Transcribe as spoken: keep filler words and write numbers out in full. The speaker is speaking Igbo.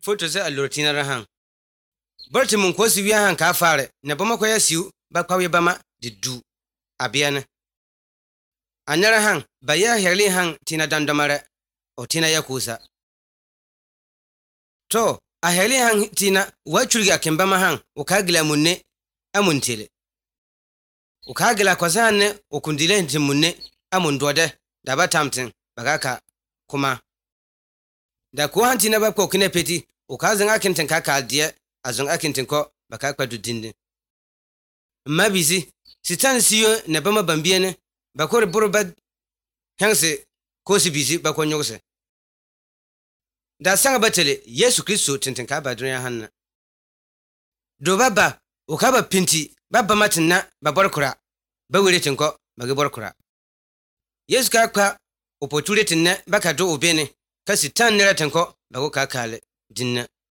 foto se alortina rahan borti mun ko siwi han ka fare ne bama ko yasiu ba kwawe bama de du abiane anyara han ba ya herli han tina dandamare o tina yakusa to a herli han tina wachuri akembama han o kagila munne amuntele o kagila kwazanne o kundile ntimunne amundode da batamtin bagaka kuma da ko han tina ba ko kine peti o kazan akintin kaka die azon akintin ko baka kwadu dinde mabisi sitan siyo ne bama bambiene bakore buruba hanse ko si bisi bako nyogse da sanga batele Yesu Kristo tintin ka ba dunya hanna do baba o ka ba pinti baba matinna babarkura ba wure tinko bagi barkura Yesu ka kwa opportunity tinna baka do obene kasi tan nera tinko bago ka kale dinna